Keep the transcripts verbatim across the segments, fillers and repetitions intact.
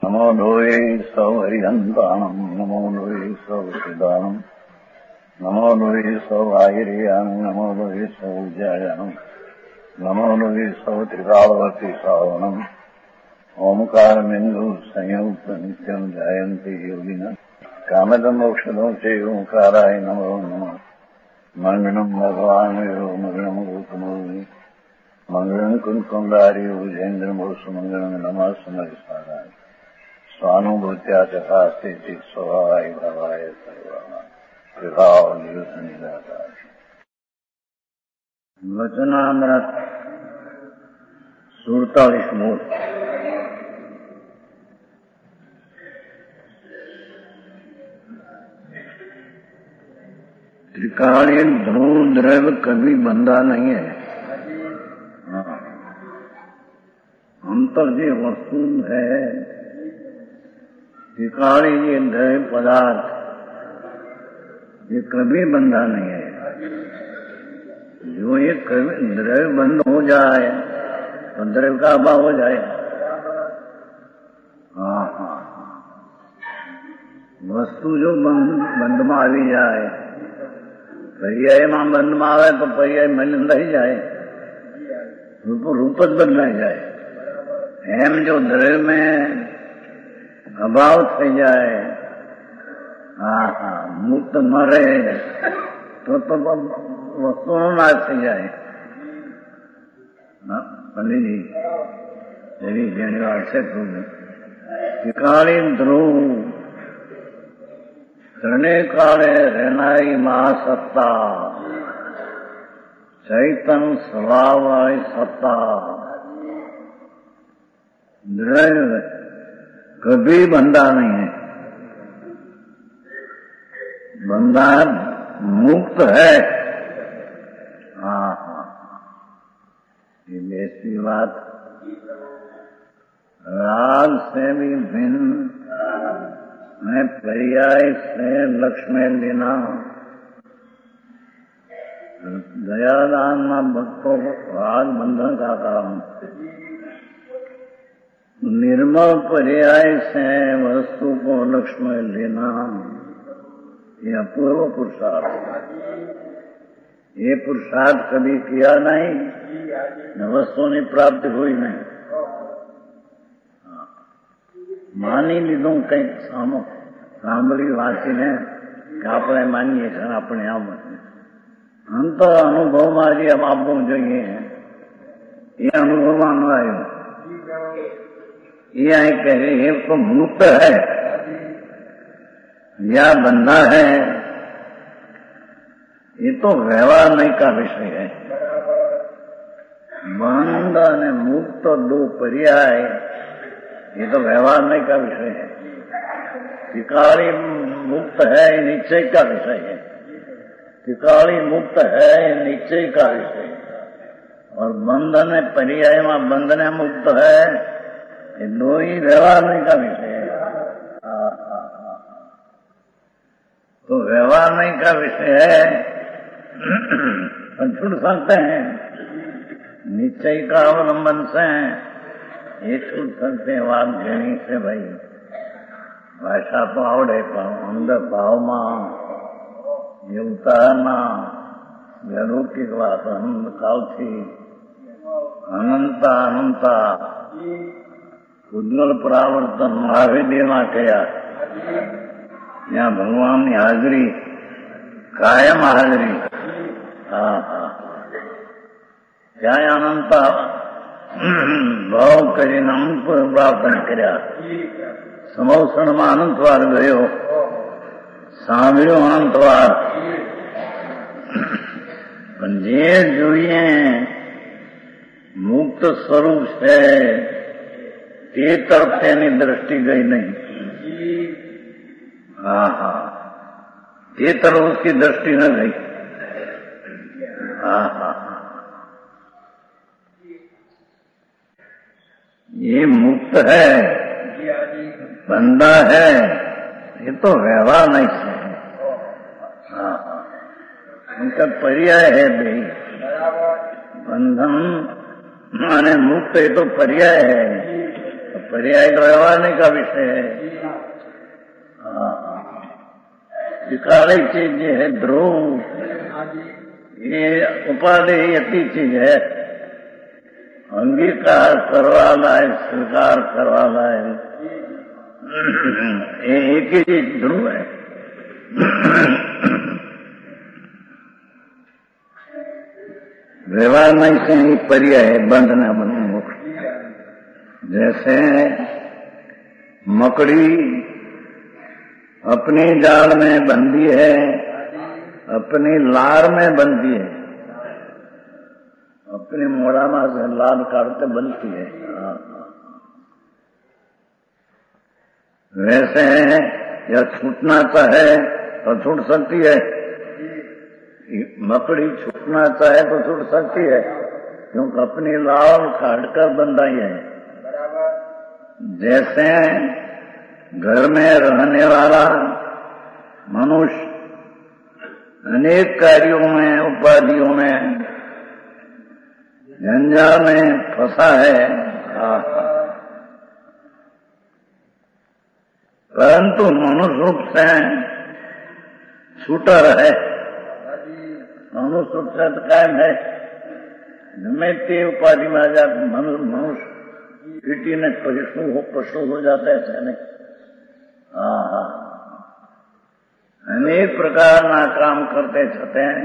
नमो लोये सौहरिहन्ताणम् नमो लोये सौसिदानम् नमो लोये सौभागिर्यानम् नमो लोये सौज्यायानम् नमो लोये सौत्रिकालवर्ति सावनम् ओंकारमिन्दु संयुक्त नित्यम् जायन्ति योगिनः कामदम् औषधम् च ओंकाराय नमो नमः मंगलम् भगवान् यो मंगलम् गौतमोऽग्नि मंगलम् कुन्कुण्डारि उजेन्द्रमोसु मंगलम् नमः समरिसाराय स्वानुभूत्या चकास्ते स्वभावाय भावाय सर्वाः कृपावनिदाताय वचनामृत सुड़तालीस मूल त्रिकालीन ध्रुव द्रव्य कभी बंधा नहीं है। अंतर जो वस्तु है त्रिकाली ये द्रव्य पदार्थ ये कभी बंधा नहीं है। जो ये कभी द्रव्य बंद हो जाए तो द्रव्य का अभाव हो जाए। हाँ हाँ वस्तु जो बंद बंद में आ जाए पर्याय में बंद में आवे तो पर्याय मिल ही जाए रूप रूपत बदला जाए। एम जो द्रव्य में अभाव थी जाए हाँ हाँ मुक्त मरे तो तो वस्तु नाश थी जाए। पंडित जी जरी जेनी बात से त्रिकालीन ध्रुव त्रिणे काले रहनाई महासत्ता चैतन स्वभाव वाली सत्ता द्रव्य कभी बंधा नहीं है। बंधा मुक्त है। हाँ हाँ ये ऐसी बात राग से भी भिन्न मैं पर्याय से लक्ष्य में लेना दयादान में भक्तों को राग बंधन का काम निर्मल पर्याय से वस्तु को लक्ष्य में लेना यह अपूर्व पुरुषार्थ। ये पुरुषार्थ कभी किया नहीं न वस्तु ने प्राप्ति हुई नहीं। मानी लीधु कई सामो सांभળી વાંચીને કે આપણે માનીએ છીએ આપણે આમ આમ તો અનુભવમાં જે આપવું જોઈએ એ અનુભવમાં ન આવ્યું। ये आई कह रहे हैं तो मुक्त है या बंधा है ये तो व्यवहार नहीं का विषय है। बंध और मुक्त दो पर्याय ये तो व्यवहार नहीं का विषय है। त्रिकाली मुक्त है ये निश्चय का विषय है। त्रिकाली मुक्त है ये निश्चय का विषय है। और बंधन पर्याय में बंधन मुक्त है ये दो ही व्यवहार नहीं का विषय है। तो व्यवहार नहीं का विषय है तो छूट सकते हैं निश्चय का अवलंबन से ये छूट सकते हैं। बात घनी से भाई भाषा तो आवड़े पर अंदर भाव में ये उतारना अलौकिक बात अनंत काल थी अनंता अनंता उज्ज्वल परावर्तन महाविद्य में कया यहाँ भगवान की हाजरी कायम हाजरी। हाँ हाँ क्या अनंता भाव कर अनंत प्राप्त કર્યા સમોસણ માં અનંતવાર ગયો સાંભળ્યો અનંતવાર પણ જે જોઈએ મુક્ત સ્વરૂપ છે તે તરફ તેની दृष्टि गई नहीं। हाँ हाँ ये तरफ उसकी दृष्टि न गई। हाँ हाँ ये मुक्त है बंदा है ये तो व्यवहार नहीं है। हाँ हाँ उनका पर्याय है भाई बंधन माने मुक्त ये तो पर्याय है तो पर्याय तो व्यवहारने का विषय है। हाँ, विकारी चीज ये है ध्रुव, ये उपादेयती चीज है, अंगीकार करवाना है, स्वीकार करवाना है, ये एक ही चीज ध्रुव है। व्यवहार में से ही पर्याय है बंधना बंधन मुक्त। जैसे मकड़ी अपनी जाल में बंधी है, अपनी लार में बंधी है, अपनी मोड़ामा से लार काटते बनती है। वैसे या छूटना चाहे तो छूट सकती है, मकड़ी छूटना चाहे तो छूट सकती है, क्योंकि अपनी लार काटकर बंधाई है। जैसे घर में रहने वाला मनुष्य अनेक कार्यों में, उपाधियों में, जंजाल में फंसा है, परंतु मनुष्य रूप से छूटा रहे, मनुष्य रूप से तो कायम है। में ते उपाधि में आ जाते मनुष्य पीटी ने पशु हो पशु हो जाता है, ऐसे नहीं। हाँ हाँ, अनेक प्रकार ना काम करते छते हैं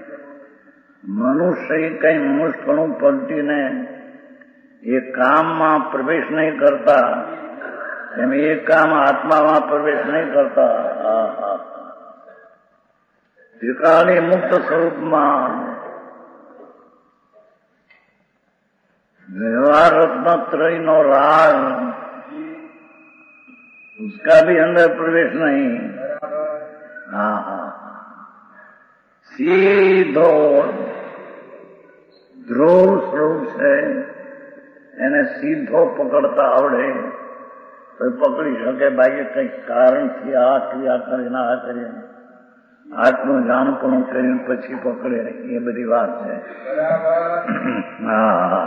मनुष्य ही कई मनुष्यपणु पलटी ने ये काम में प्रवेश नहीं करता, ये काम आत्मा में प्रवेश नहीं करता। हाँ हाँ, त्रिकाली मुक्त स्वरूप में व्यवहार रत्नत्रय नो राग, उसका भी अंदर प्रवेश नहीं। हाँ हाँ, सीधो ध्रुव स्वरूप से એને સીધો પકડતા આવડે તો પકડી શકે, બાકી કંઈક કારણથી આ ક્રિયા કરીને આ કરીને આટલું જાણપણું કરીને પછી પકડે, એ બધી વાત છે। હા,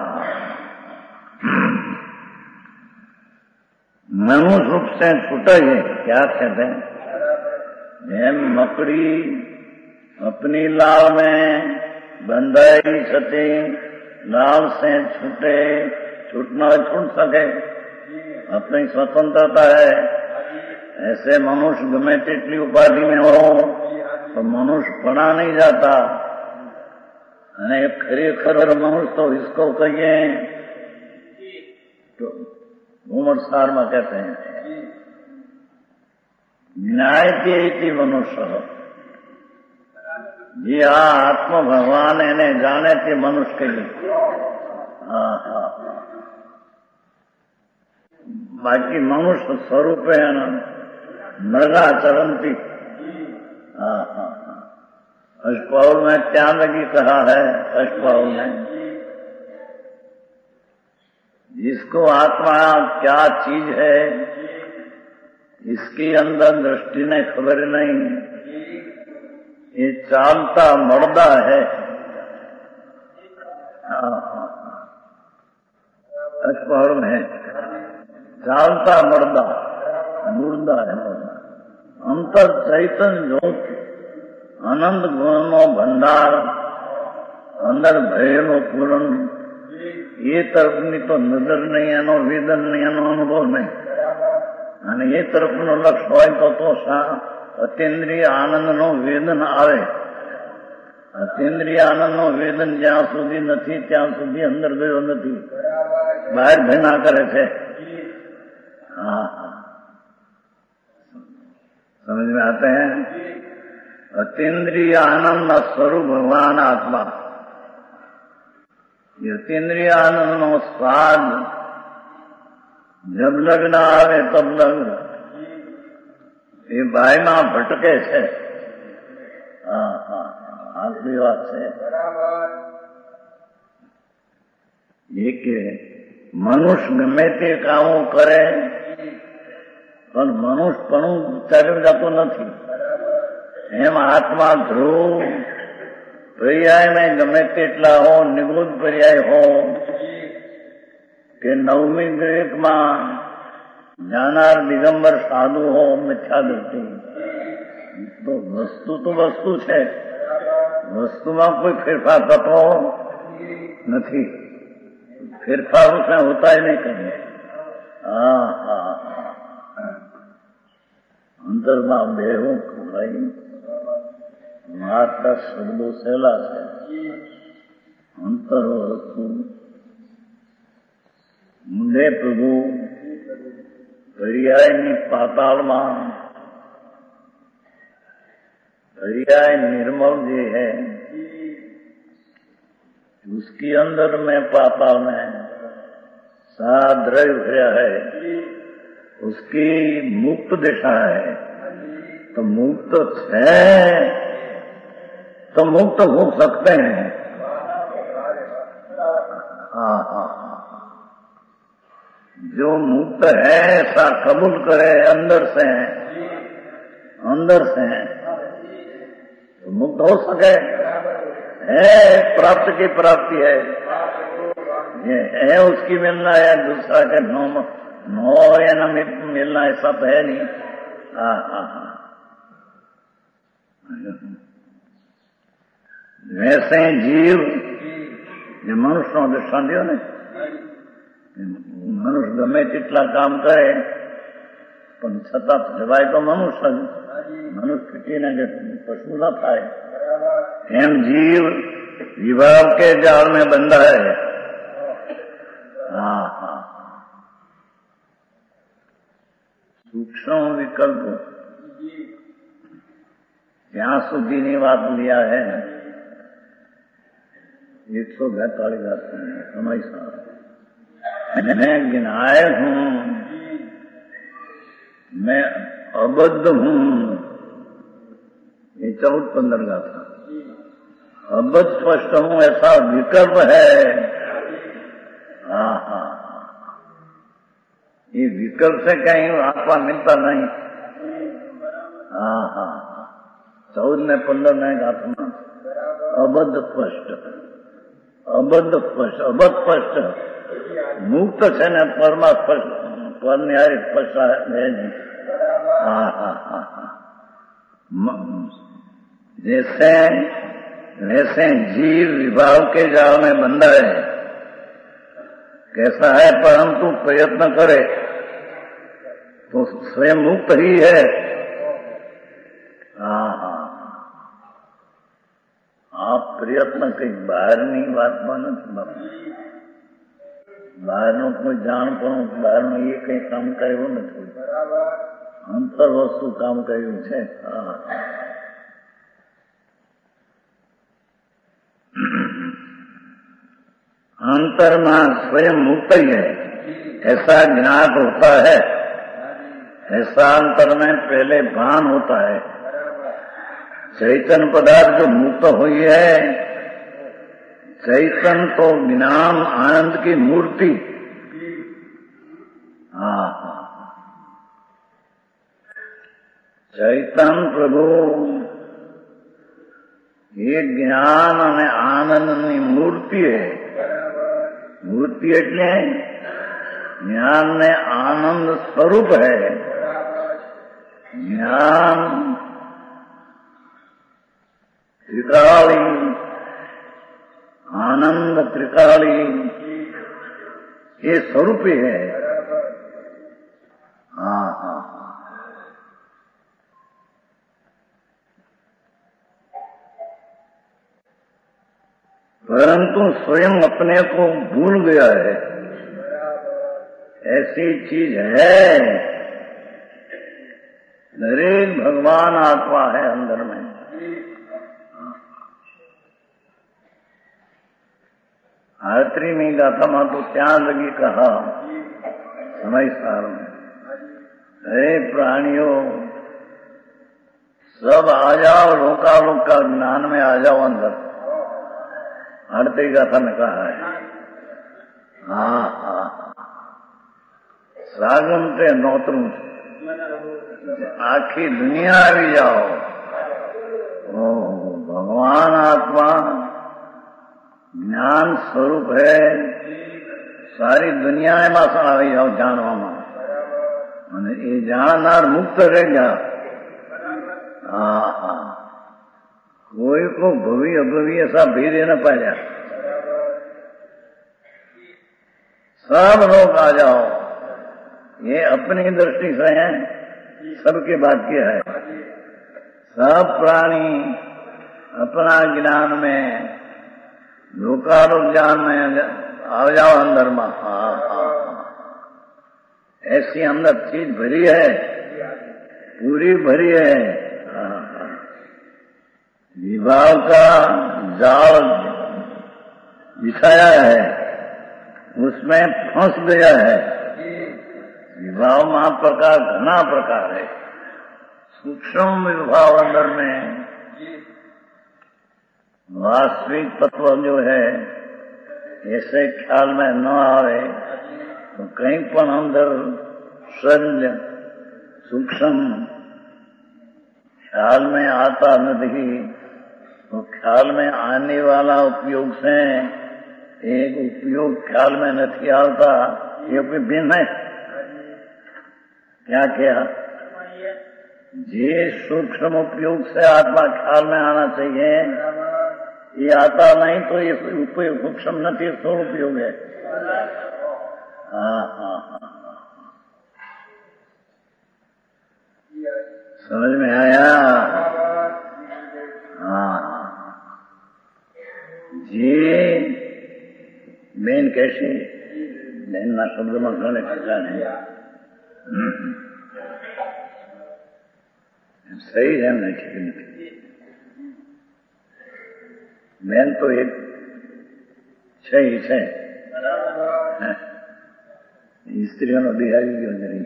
मनुष्य रूप से छूटा है, क्या कहते हैं? જેમ મકડી अपनी लाल में बंधाई छती, लाल से छूटे, छूटना छूट सके, अपनी स्वतंत्रता है। ऐसे मनुष्य गमे तेटली उपाधि में हो तो मनुष्य पड़ा नहीं जाता। अने खरेखर मनुष्य तो इसको कहिए तो उमर सार में कहते हैं न्याय मनुष्य हो। जी हाँ, आत्म भगवान એને જાણે તે મનુષ્ય કહી। હા હા, બાકી મનુષ્ય સ્વરૂપે મૃગા ચરંતી। हाँ हाँ, अष्टपाउल में त्याग लगी कहा है, अष्टपाउल में जिसको आत्मा क्या चीज है इसके अंदर दृष्टि ने खबर नहीं, ये चालता मर्दा है। अष्टपाउल में चालता मर्दा, मुर्दा है मर्दा। अंतर चैतन्य ज्योत आनंद गुणनो भंडार अंदर भयनो पूर्ण, ये तरफनी तो नजर नहीं एनो, वेदन नहीं एनो, अनुभव नहीं। અને એ તરફનો લક્ષ હોય તો તો અતિન્દ્રિય આનંદનો વેદન આવે। અતિન્દ્રિય આનંદનો વેદન જ્યાં સુધી નથી ત્યાં સુધી અંદર ગયો નથી, બહાર ભેના કરે છે। हाँ, समझ में आते हैं? अतीन्द्रिय आनंद स्वरूप भगवान आत्मा, ये अतीन्द्रिय आनंद नो स्वाद जब लग्न आवे तब लग्न ये भाई में भटके છે। हाँ हाँ, आखिरी बात है ये कि मनुष्य गમે તે કામો કરે પણ મનુષ્યપણું ચાલ્યું જતું નથી। એમ આત્મા ધ્રુવ पर्याय में गमे तेटला हो, निगुद पर्याय हो, કે નવમી ગ્રેકમાં જાનાર દિગંબર સાધુ હો મિથ્યા દૃષ્ટિ, તો વસ્તુ તો વસ્તુ છે, વસ્તુમાં કોઈ ફેરફાર થતો નથી, ફેરફાર उसमें होता ही नहीं कहीं। હા હા અંતરમાં બેહું ભાઈ, માતા શબ્દો સહેલા છે, અંતર વસ્તુ મુંડે પ્રભુ पर्यायनी पाताल में पर्याय निर्मल जी है, उसके अंदर में पाताल में साद्रव्य है, उसकी मुक्त दिशा है, तो मुक्त है तो मुक्त हो सकते हैं। हाँ हाँ जो मुक्त है ऐसा कबूल करे अंदर से, अंदर से तो मुक्त हो सके, है प्राप्त की प्राप्ति है, ये है उसकी मिलना है, दूसरा के नो नो या न मिलना ऐसा तो है नहीं। हाँ हाँ हाँ वैसे जीव जो मनुष्य दृष्टांत दियो ने, मनुष्य गमे तेटला काम करे पण छतां जवाय तो मनुष्य, मनुष्य पीटीने जे पशु न थाय, एम जीव विभाव के जाल में बंधा है। हाँ हाँ सूक्ष्म विकल्प ત્યાં સુધીની વાત लिया है एक सौ बैतालीस समय साथ मैं गिनाए हूं, मैं अबद्ध हूं, ये चौथ पंद्रह का था। अबद्ध स्पष्ट हूं ऐसा विकल्प है। हाँ हाँ ये विकल्प से कहीं आत्मा मिलता नहीं। हाँ हाँ चौद ने पंद्रह ने आत्मा अबद्ध स्पष्ट, अबद्ध स्पष्ट, अबद्ध स्पष्ट मुक्त है न परमा स्पष्ट, पर न्याय स्पष्ट है नहीं। हाँ हाँ हाँ जैसे वैसे जीव विभाव के जाल में बंधा है, कैसा है परंतु प्रयत्न करे तो स्वयं मुक्त ही है। हाँ हाँ आप प्रयत्न कई બહારની વાતમાં નથી બાપુ, બહારનું કોઈ જાણપણું, બહારનું એ કઈ કામ કર્યું નથી, અંતર વસ્તુ કામ કર્યું છે। હા अंतर में स्वयं मुक्त ही है ऐसा ज्ञात होता है, ऐसा अंतर में पहले भान होता है। चैतन्य पदार्थ जो मुक्त हुई है, चैतन्य तो ज्ञान आनंद की मूर्ति। हाँ चैतन्य प्रभु ये ज्ञान અને આનંદની મૂર્તિ है। મૂર્તિ એટલે જ્ઞાન ને આનંદ સ્વરૂપ है। ज्ञान त्रिकाली, आनंद त्रिकाली ये स्वरूप है। हाँ हाँ परंतु स्वयं अपने को भूल गया है, ऐसी चीज है। दरेक भगवान आत्मा है अंदर में। आयत्री में गाथा मां तो त्या लगी कहा समय सार में, हे प्राणियों सब आ जाओ, लोकालोक का ज्ञान में आ जाओ अंदर। आरती गाथा में कहा है। हाँ हाँ सागम ते नौतरू आखी दुनिया આવી जाओ। ओ भगवान आत्मा ज्ञान स्वरूप है, સારી દુનિયા એમાં આવી જાઓ જાણવામાં અને એ જાણનાર મુક્ત રહી ગયા. હા હા कोई को भवी अभवी ऐसा भेदे न पाया. सब लोग आ जाओ, ये अपनी दृष्टि से है, सबके भाग्य है. सब प्राणी अपना ज्ञान में लोकालोक ज्ञान में आ जाओ अंदर में. हाँ हाँ ऐसी अंदर चीज भरी है, पूरी भरी है. विभाव का जाल बिछाया है, उसमें फंस गया है. विभाव में प्रकार घना प्रकार है. सूक्ष्म विभाव अंदर में वास्तविक तत्व जो है ऐसे ख्याल में न आवे तो कहीं पण अंदर शल्य सूक्ष्म ख्याल में आता नहीं. तो ख्याल में आने वाला उपयोग से एक उपयोग ख्याल में नहीं आता, ये कोई भिन्न है. क्या क्या ये सूक्ष्म उपयोग से आत्मा ख्याल में आना चाहिए, ये आता नहीं तो ये उपयोग सूक्ष्म नहीं, तो उपयोग है. हाँ हाँ हाँ समझ में आया. हाँ ये बेन कैसे बेन ना शब्द में घने ठिकान है. सही है नहीं ठीक. बेन तो एक सही है, स्त्रियों ने बिहारी क्यों नहीं.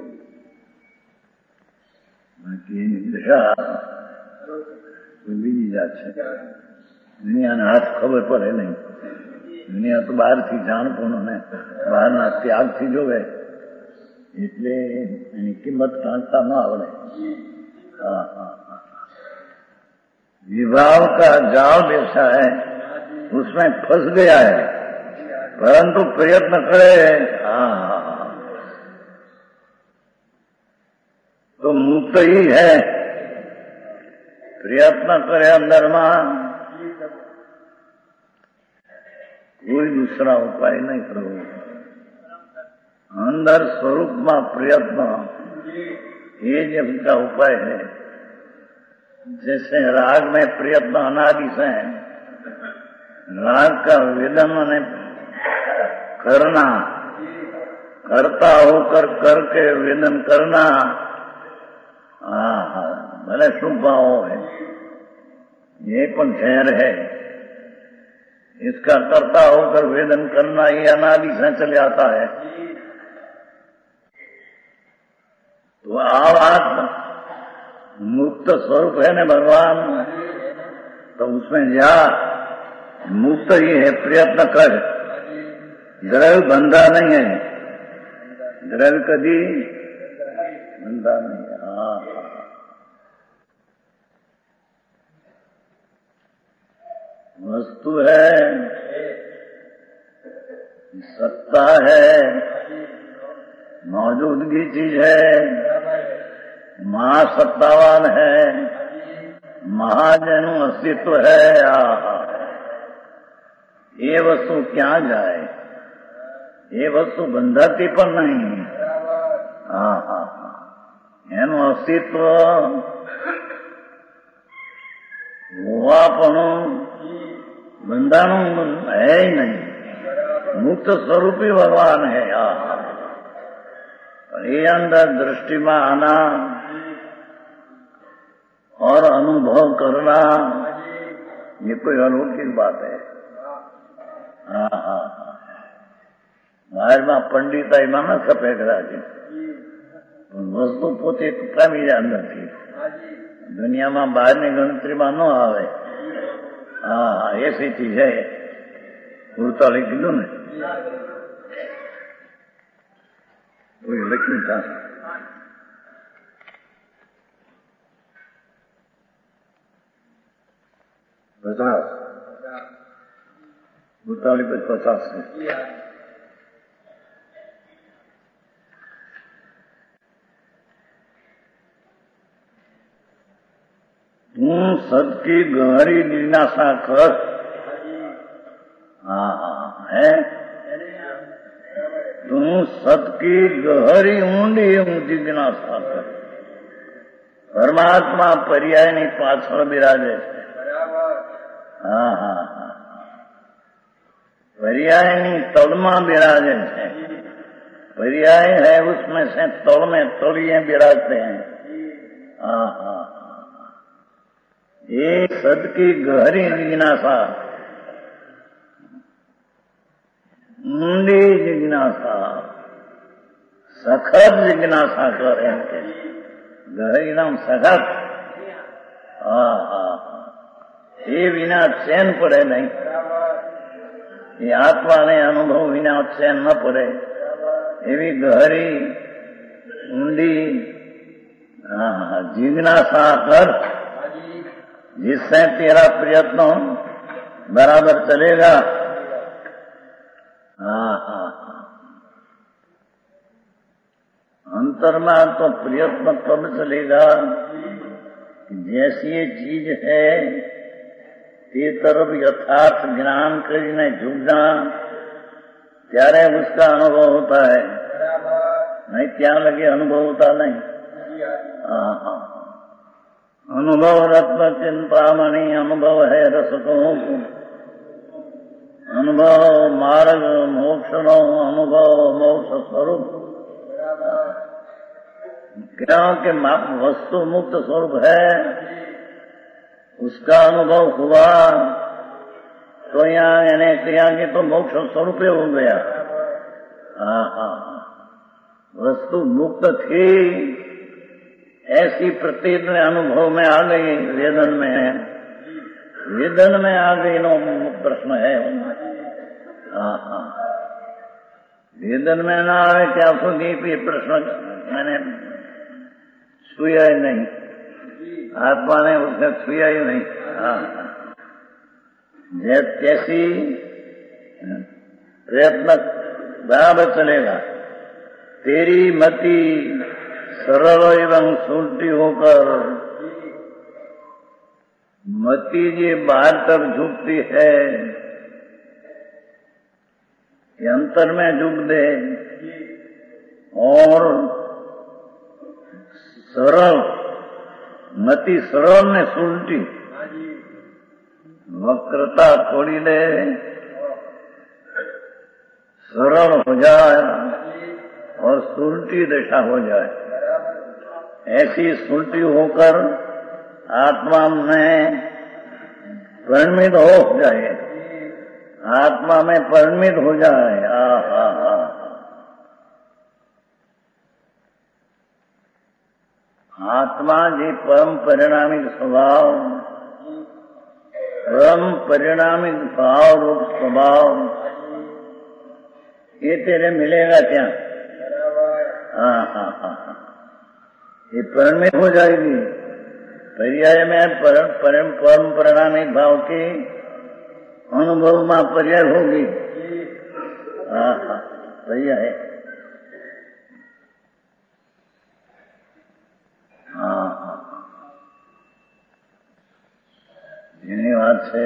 बाकी दशा कोई बीजी जात છે. દુનિયાના હાથ ખબર પડે નહીં. દુનિયા તો બહારથી જાણપણું ને બહારના ત્યાગથી જોવે એટલે એની કિંમત જાણતા ન આવડે. हाँ हाँ विभाव का जाल बेचा है, उसमें फंस गया है, परंतु प्रयत्न करे. हाँ हाँ तो मुक्त ही है. प्रयत्न करे अंदर में, कोई दूसरा उपाय नहीं करो. अंदर स्वरूप में प्रयत्न ये जब का उपाय है. जैसे राग में प्रयत्न अनादि से राग का वेदन ने करना, करता होकर करके वेदन करना. हाँ हाँ भले शुभ भाव है, ये पण झेर है. इसका करता होकर वेदन करना ये अनादि से चले आता है. तो आत्मा मुक्त स्वरूप है न भगवान, तो उसमें जा मुक्त ही है. प्रयत्न कर, द्रव्य बंधा नहीं है. द्रव्य कभी बंधा नहीं है. हाँ वस्तु है, सत्ता है, मौजूदगी चीज है, महासत्तावान है, महाजनु अस्तित्व है. ये वस्तु क्या जाए, ये वस्तु बंधाती पर नहीं. हाँ हाँ हाँ એનું અસ્તિત્વ હોવાપણું બંધાનું है ही नहीं. मुक्त स्वरूपी भगवान है. ये अंदर दृष्टि में आना और अनुभव करना ये कोई अलौकिक बात है. हाँ हाँ हाँ बाहर में पंडिताई में न खपे कदाची, वस्तु पोते पामी જાય અંદરથી. દુનિયામાં બહારની ગણતરીમાં ન આવે. હા હા એસી ચીજ है. ગુરુતાળી કીધું ને કોઈ લખ્યું था. पचास गुरुताली पे पचास है. तू सत की गहरी जिज्ञासा कर। हाँ है, तू सत की गहरी ऊंडी जिज्ञासा कर। परमात्मा पर्यायની પાછળ બિરાજે છે। હા હા હા, पर्यायની તળમાં બિરાજે છે। पर्याय है उसमें से तल में तलिए बिराजते हैं। हाँ हाँ, ये सद की गहरी जिज्ञासा, ऊंडी जिज्ञासा, सखत जिज्ञासा करे के गहरी नाम सखत। हाँ हाँ, ये बिना चैन पड़े नहीं, ये आत्मा ने अनुभव बिना चैन न पड़े। एवी गहरी ऊंडी जिज्ञासा कर, जिससे तेरा प्रयत्न बराबर चलेगा। हाँ हाँ, अंतर में तो प्रयत्न तब चलेगा जैसी ये चीज है ते तरफ यथार्थ ज्ञान કરીને झुकना, ત્યારે उसका अनुभव होता है। नहीं क्या लगे अनुभव होता नहीं। हाँ हाँ, अनुभव रत्न चिंतामणि, अनुभव है रस को, अनुभव मार्ग मोक्ष नो, अनुभव मोक्ष स्वरूप। क्योंकि वस्तु मुक्त स्वरूप है, उसका अनुभव हुआ तो यहाँ यानी क्रिया की तो मोक्ष स्वरूप हो गया। हाँ हाँ, वस्तु मुक्त थी ऐसी प्रतीत में अनुभव में आ गई, वेदन में है, वेदन में आ गई नो प्रश्न है। हाँ हाँ, वेदन में ना आवे क्या सुधी ये प्रश्न मैंने छुआ ही नहीं, आत्मा ने उसने छुआ ही नहीं। हाँ, जैसी प्रयत्न बराबर चलेगा, तेरी मति सरल एवं सुलटी होकर, मति जी बाहर तक झुकती है, ये अंतर में झुक दे और सरल मति सरल में सुलटी वक्रता छोड़ी दे, सरल हो जाए और सुलटी दशा हो जाए। ऐसी सुलटी होकर आत्मा में परिणमित हो जाए, आत्मा में परिणमित हो जाए। आ हा हा, आत्मा जी परम परिणामिक स्वभाव, परम परिणामिक भाव रूप स्वभाव, ये तेरे मिलेगा क्या? हाँ हाँ हाँ हाँ, ये परिणमित हो जाएगी। पर्याय में परम परम परम परिणामिक भाव की अनुभव में पर्याय होगी। हाँ हाँ, पर्याय। हाँ हाँ, એની વાત છે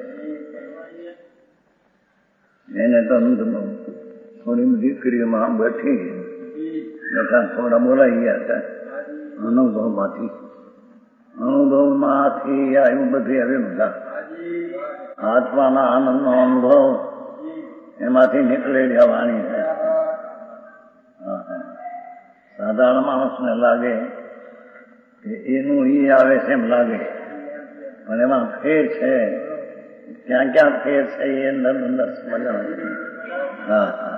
એને તો થોડી દીકરીઓમાં બેઠી બેઠા થોડા બોલાઈ ગયા હતા અનુભવમાંથી, અનુભવમાંથી આવ્યું બધી આવી બધા આત્માના આનંદનો અનુભવ એમાંથી નીકળેલી વાણી છે। સાધારણ માણસને લાગે કે એનું ઈ આવે છે એમ લાગે, પણ એમાં ફેર છે, ક્યાં ક્યાં ફેર છે એ અંદર અંદર સમજવાનું। हाँ हाँ,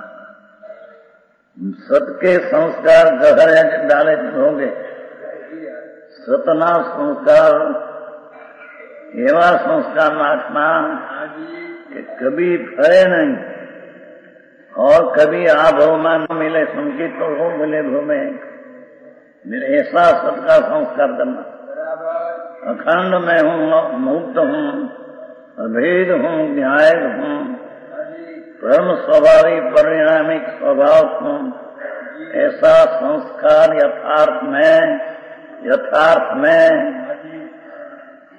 सत के संस्कार गहरे डाले होंगे, सतना संस्कार एवं संस्कार आत्मा कि कभी फरे नहीं और कभी आभव में न मिले, संकेत तो हो मिले भव में, मेरे ऐसा सत का संस्कार करना। अखंड में हूँ, मुक्त हूँ, अभेद हूँ, न्याय हूँ, परम स्वाभाविक परिणामिक स्वभाव हूँ, ऐसा संस्कार यथार्थ में यथार्थ में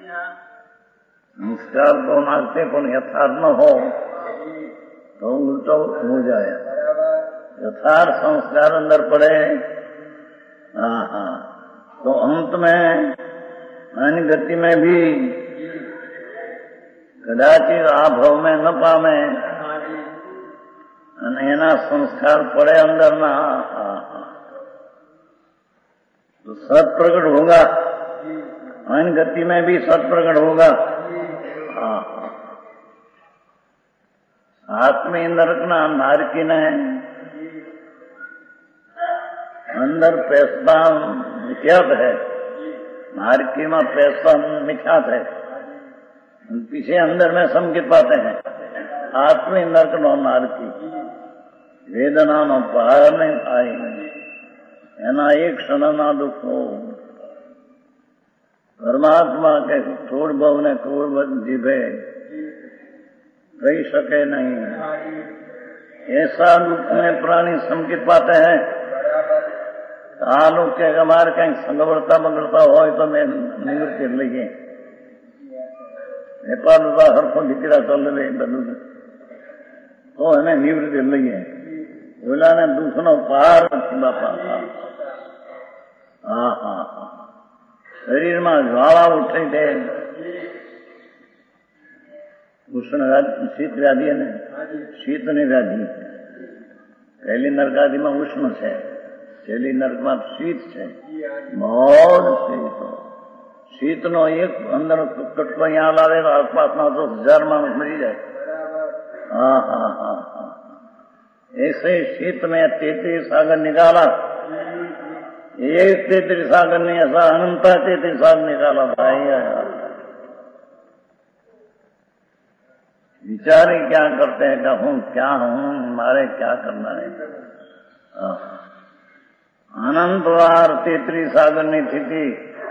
संस्कार तो मांगते पण यथार्थ न हो तो उल्टो हो जाए। यथार्थ संस्कार अंदर पड़े हाँ हाँ तो अंत में अन्य गति में भी कदाचित आ भाव में न पामे एना संस्कार पड़े अंदर ना हाँ हाँ तो सत प्रकट होगा। अन्य गति में भी सत प्रकट होगा। हाँ हाँ आत्मी नरकना नारकी ने अंदर पैसा मिथ्यात है, नारकी में पैसा मिथ्यात है, पीछे अंदर में समझ पाते हैं। आत्मी नरक नो नारकी वेदना नो पार नहीं आई एना एक क्षण ना दुख हो। परमात्मा के थोड़ भाव ने कोड़ जीभे कही सके नहीं। ऐसा दुख में प्राणी समझ पाते हैं। आलू के हमारे कहीं संगवड़ता बगड़ता हो तो मैं निवृत्ति लगे नेपाल हर को दिखरा चल रहे बदल तो हमें निवृत्ति लगे बोला ने दूसरा पार बापा हाँ हाँ हाँ शरीर में ज्वाला उठी थे उष्ण शीत व्याधि है ने शीत ने व्याधि पहली नरकादि में उष्ण है છેલ્લી નર્કમાં શીત છે મોડ શીત શીતનો એક અંદર કટકો અહીંયા લાવે આસપાસના તો હજાર માણસ મરી જાય। हाँ हाँ हाँ हाँ ऐसे शीत में तैतीस सागर निकाला। एक तैतीस सागर नहीं ऐसा अनंता तैतीस सागर निकाला भाई। विचार ही क्या करते हैं कि हूँ क्या हूँ मारे क्या करना है। हाँ अनंत वार तेतरी सागर ની સ્થિતિ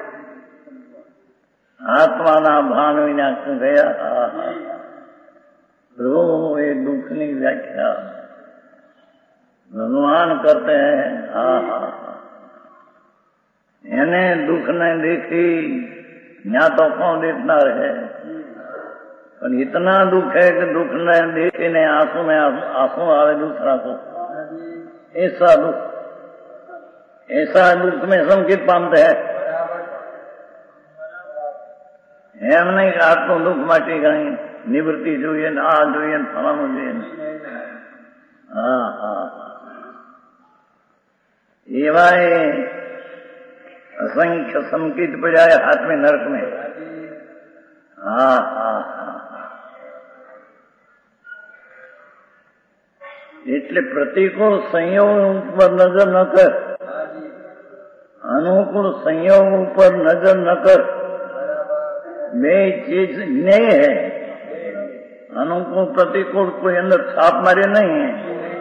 आत्माना भान विना गया। प्रभु ये दुख की व्याख्या भगवान करते हैं। हाँ हाँ एने दुख ने देखी यहाँ तो कौन देखना रहे पर इतना दुख है कि दुख ने देखी ने आंसू में आंसू आवे दूसरा को। ऐसा दुख ऐसा दुख में संकेत पामते है। एम नहीं कि आत्म दुख माटी गई निवृत्ति જોઈએ आ જોઈએ फलाणु જોઈએ। हाँ हाँ एवा असंख्य संकेत पड़ाए हाथ में नरक में। हाँ हाँ हाँ એટલે પ્રતિકૂળ સંયોગ પર નજર ન કર, अनुकूल संयोग पर नजर न कर। वे चीज ज्ञेय है। अनुकूल प्रतिकूल कोई अंदर छाप मारे नहीं है।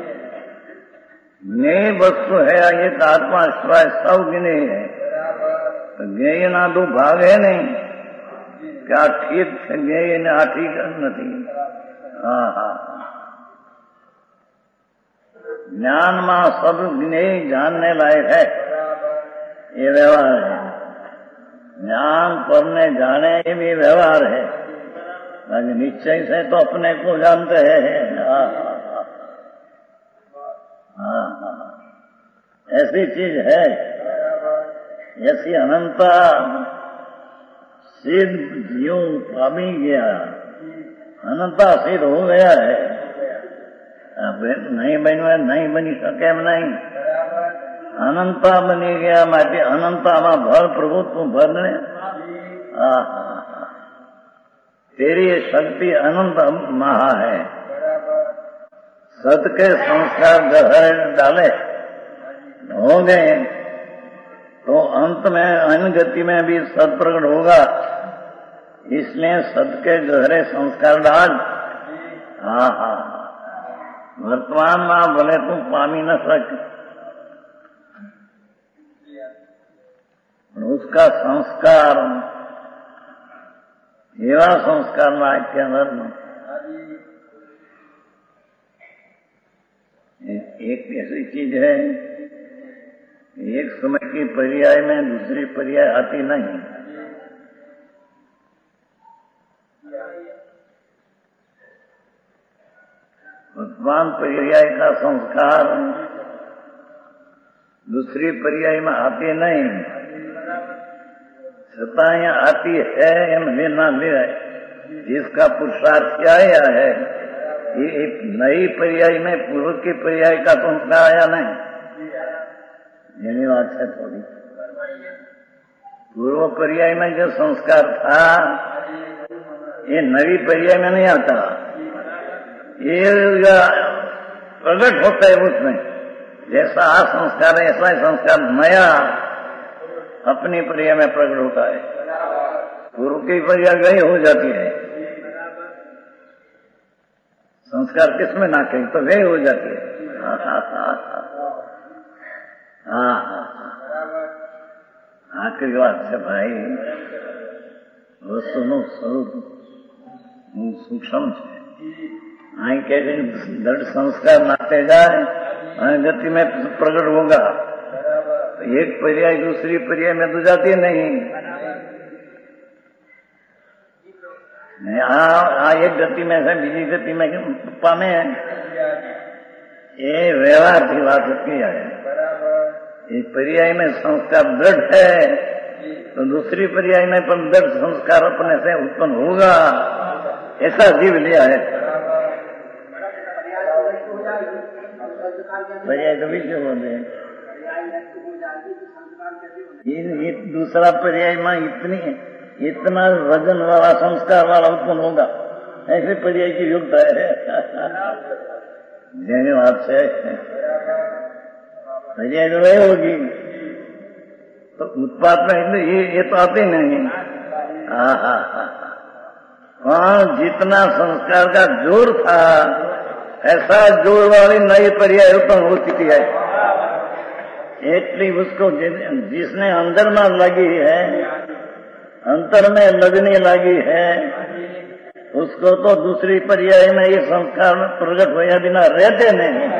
ज्ञेय वस्तु है एक आत्मा सिवाय सब ज्ञेय है। तो ज्ञेय ना दो भाग है नहीं क्या ठीक है ज्ञेय ने आ ठीक नहीं। हाँ हाँ ज्ञान में सब ज्ञेय जानने लायक है ये व्यवहार है। ज्ञान करने जाने ये भी व्यवहार है। निश्चय से तो अपने को जानते हैं। हाँ हाँ हाँ ऐसी चीज है। ऐसी अनंता सिद्ध जीव पामी गया अनंता सिद्ध हो गया है। नहीं बनी नहीं बनी सके नहीं अनंता बनी गया माटी अनंता में भर प्रभु तू भरने। तेरी शक्ति अनंत महा है। सत के संस्कार गहरे डाले हो गए तो अंत में अन्य गति में भी सत प्रकट होगा। इसलिए सत के गहरे संस्कार डाल। हाँ हाँ वर्तमान में भले तू पामी न सक उसका संस्कार एवा संस्कार में के अंदर एक ऐसी चीज है एक समय की पर्याय में दूसरी पर्याय आती नहीं। वर्तमान पर्याय का संस्कार दूसरी पर्याय में आती नहीं, छताएं आती है एम लेना ले, इसका पुरुषार्थ क्या आया है, ये नई पर्याय में पूर्व की पर्याय का संस्कार आया नहीं। यही बात है थोड़ी। पूर्व पर्याय में जो संस्कार था ये नवी पर्याय में नहीं आता, ये प्रकट होता है उसमें। जैसा आ संस्कार है ऐसा ही संस्कार नया अपनी पर्याय में प्रकट होता है। पूर्व की पर्याय गई हो जाती है, संस्कार किसमें ना कहीं तो गई हो जाती है। हाँ हाँ हाँ हाँ हाँ आखिरी बात है भाई, वस्तुનું સ્વરૂપ સૂક્ષ્મ છે। અહીં કે दृढ़ संस्कार नाते जाए गति में प्रकट होगा। एक पर्याय दूसरी पर्याय में तो जाती नहीं। हाँ एक गति में से बीजी गति में पामे, ये व्यवहार की बात होती है। एक पर्याय में संस्कार दृढ़ है तो दूसरी पर्याय में पर दृढ़ संस्कार अपने से उत्पन्न होगा, ऐसा जीव लिया है। पर्याय कभी क्यों बोलते हैं? ये दूसरा पर्याय में इतनी इतना वजन वाला संस्कार वाला उत्पन्न होगा, ऐसे पर्याय की योग्यता है। धन्यवाद से पर्याय तो नहीं होगी तो उत्पाद में ये, ये तो आते नहीं। हाँ हाँ हाँ जितना संस्कार का जोर था ऐसा जोर वाली नई पर्याय उत्पन्न हो चुकी है। इसलिए उसको जिसने अंदर में लगी है, अंतर में लगने लगी है, उसको तो दूसरी पर्याय में ये संस्कार में प्रकट होया बिना रहते नहीं।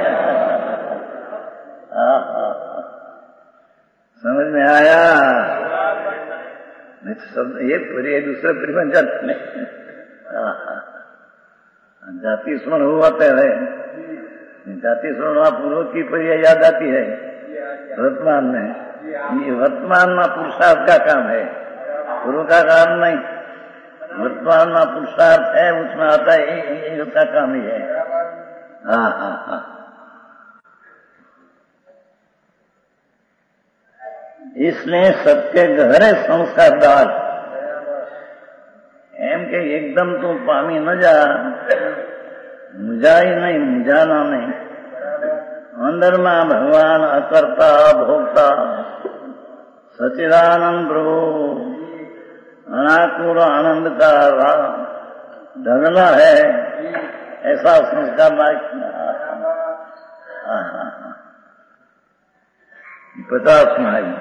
हाँ हाँ समझ में आया? नहीं तो शब्द ये पर्याय दूसरे पर्याय में जाते नहीं। हाँ हाँ जाति स्मरण हुआ है, जाति स्मरण हुआ पूर्व की पर्याय याद आती है वर्तमान में। ये वर्तमान में पुरुषार्थ का काम है, पूर्व का काम नहीं। वर्तमान में पुरुषार्थ है, उसमें आता है ये उसका काम ही है। हाँ हाँ हाँ इसलिए सबके गहरे संस्कार डाल एम के एकदम तो पामी न जा, मुझाई नहीं, मुझाना नहीं। अंदर में भगवान अकर्ता भोक्ता सच्चिदानंद प्रभु अनाकुल आनंद का ढगला है, ऐसा संस्कार पचास में आई,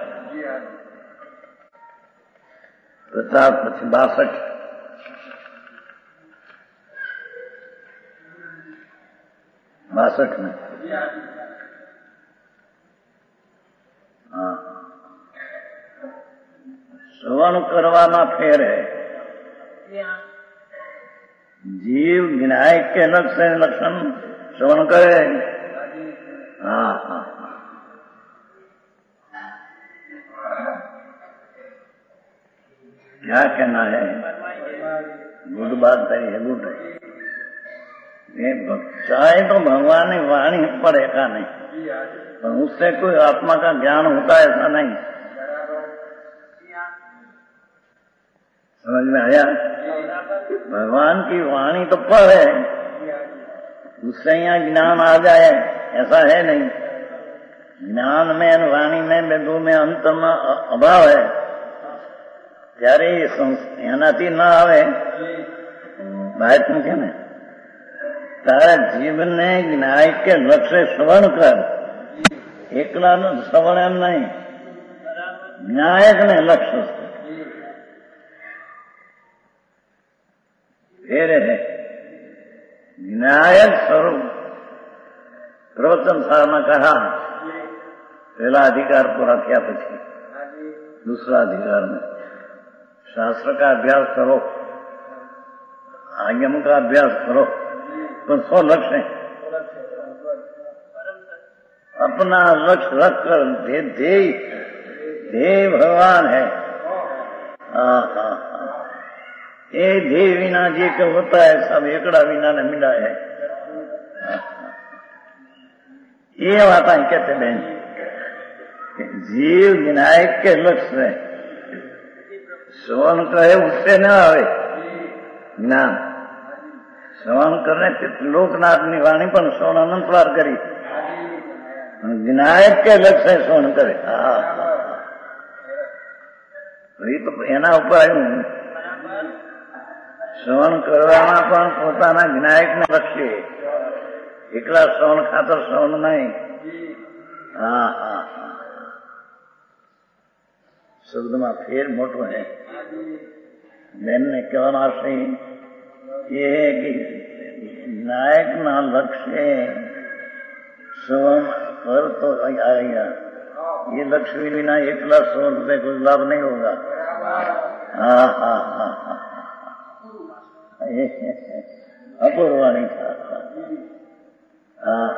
पचास पच्चीस बासठ बासठ में हाँ श्रवण करवाना फेर है। जीव विनायक के लक्षण लक्षण श्रवण करे। हाँ हाँ क्या कहना है? गुड बात है, ये गुड है। ये चाहे तो भगवान ने वाणी पढ़ेगा नहीं, तो उससे कोई आत्मा का ज्ञान होता है ऐसा नहीं। समझ में आया? भगवान की वाणी तो पढ़े, उससे यहाँ ज्ञान आ जाए ऐसा है नहीं। ज्ञान में वाणी में बेदू में अंत में अभाव है, ત્યારે એનાથી ના આવે બાત નથી ને। તારા જીવને જ્ઞાયક કે લક્ષ્ય શ્રવણ કર, એકલાનું શ્રવણ એમ નહીં, જ્ઞાયક ને લક્ષ્ય ફેર है। ज्ञायक स्वरूप प्रवचन सार में कहा, पहला अधिकार पूरा किया પછી दूसरा अधिकार में शास्त्र का अभ्यास करो, आगम का अभ्यास करो, तो सौ लक्ष्य है। अपना लक्ष्य रखकर ध्येय ध्येय भगवान है। हाँ हाँ हाँ, ये ध्येय विना जी का होता है सब एकड़ा विना न मिला है। ये बात कहते बहन जीव विनायक के लक्ष्य है। श्रवण करे उससे न आवे ज्ञान। श्रवण करने लोकनाथ निवाणी पर श्रवण अनंत बार करी विनायक के लक्ष्य है श्रवण करे। हाँ तो एना ઉપર આવ્યું શ્રવણ કરવામાં પણ પોતાના વિનાયકને લક્ષ્ય એકલા શ્રવણ ખાતર શ્રવણ નહીં। હા હા હા, શબ્દમાં ફેર મોટો है। બેનને કહેવાનો આશય એ है कि વિનાયકના લક્ષ્ય શ્રવણ कर तो आएगा। ये लक्ष्मी बिना एकला श्रवण से कुछ लाभ नहीं होगा। हाँ हाँ हाँ हाँ, अपूर्वाणी था। हाँ